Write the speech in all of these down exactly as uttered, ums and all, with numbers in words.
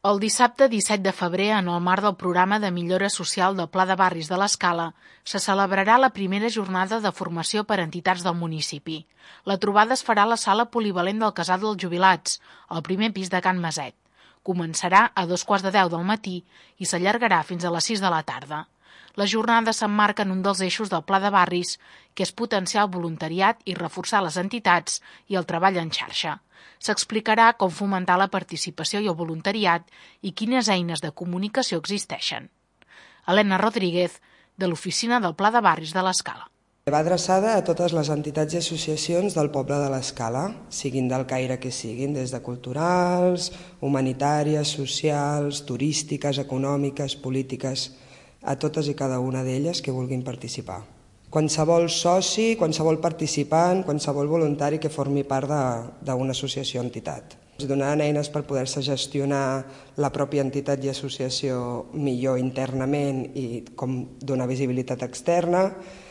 El dissabte disset de febrer, en el marc del programa de millora social del Pla de Barris de l'Escala, se celebrarà la primera jornada de formació per a entitats del municipi. La trobada es farà a la sala polivalent del Casal dels Jubilats, al primer pis de Can Maset. Començarà a dos quarts de deu del matí i s'allargarà fins a les sis de la tarda. La jornada s'emmarca en un dels eixos del Pla de Barris, que és potenciar el voluntariat i reforçar les entitats i el treball en xarxa. S'explicarà com fomentar la participació i el voluntariat i quines eines de comunicació existeixen. Helena Rodríguez, de l'Oficina del Pla de Barris de l'Escala. Va adreçada a totes les entitats i associacions del poble de l'Escala, siguin del caire que siguin, des de culturals, humanitàries, socials, turístiques, econòmiques, polítiques, a totes i cada una d'elles que vulguin participar. Qualsevol soci, qualsevol participant, qualsevol voluntari que formi part d'una associació o entitat. Es donaran eines per poder-se gestionar la pròpia entitat i associació millor internament i com donar visibilitat externa.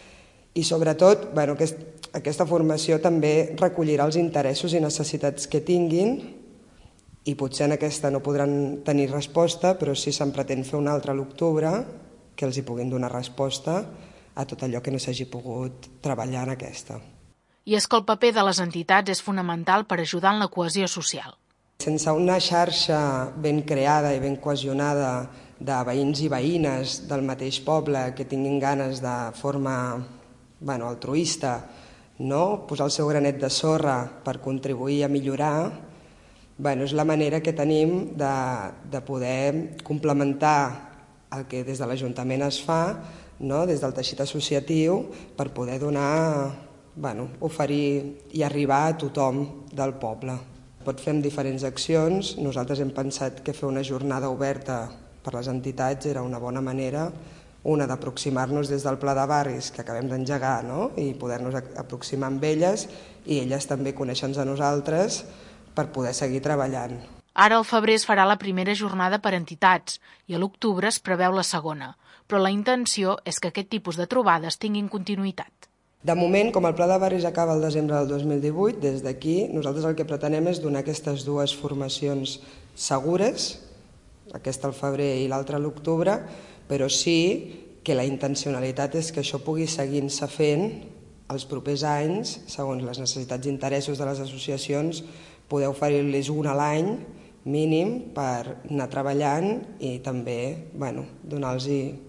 I sobretot, bueno, aquest, aquesta formació també recollirà els interessos i necessitats que tinguin i potser en aquesta no podran tenir resposta, però sí se'n pretén fer una altra a l'octubre que els hi puguin donar resposta a tot allò que no s'hagi pogut treballar en aquesta. I és que el paper de les entitats és fonamental per ajudar en la cohesió social. Sense una xarxa ben creada i ben cohesionada de veïns i veïnes del mateix poble que tinguin ganes de forma bueno, altruista, no? Posar el seu granet de sorra per contribuir a millorar, bueno, és la manera que tenim de, de poder complementar el que des de l'Ajuntament es fa, no? Des del teixit associatiu, per poder donar, bueno, oferir i arribar a tothom del poble. Pot fer amb diferents accions. Nosaltres hem pensat que fer una jornada oberta per les entitats era una bona manera, una d'aproximar-nos des del Pla de Barris que acabem d'engegar, no? I poder-nos aproximar amb elles i elles també conèixer-nos a nosaltres per poder seguir treballant. Ara al febrer es farà la primera jornada per a entitats i a l'octubre es preveu la segona, però la intenció és que aquest tipus de trobades tinguin continuïtat. De moment, com el Pla de Barris acaba el desembre del dos mil divuit, des d'aquí nosaltres el que pretenem és donar aquestes dues formacions segures, aquesta al febrer i l'altra a l'octubre, però sí que la intencionalitat és que això pugui seguir-se fent els propers anys, segons les necessitats i interessos de les associacions, poder oferir-los una a l'any mínim per anar treballant i també bueno, donar-los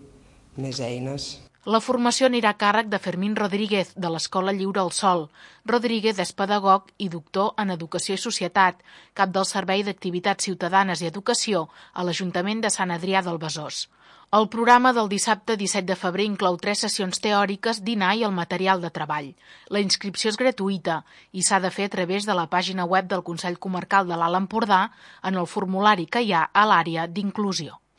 més eines. La formació anirà a càrrec de Fermín Rodríguez, de l'Escola Lliure al Sol. Rodríguez és pedagog i doctor en Educació i Societat, cap del Servei d'Activitats Ciutadanes i Educació a l'Ajuntament de Sant Adrià del Besòs. El programa del dissabte disset de febrer inclou tres sessions teòriques, dinar i el material de treball. La inscripció és gratuïta i s'ha de fer a través de la pàgina web del Consell Comarcal de l'Alt Empordà en el formulari que hi ha a l'àrea d'inclusió.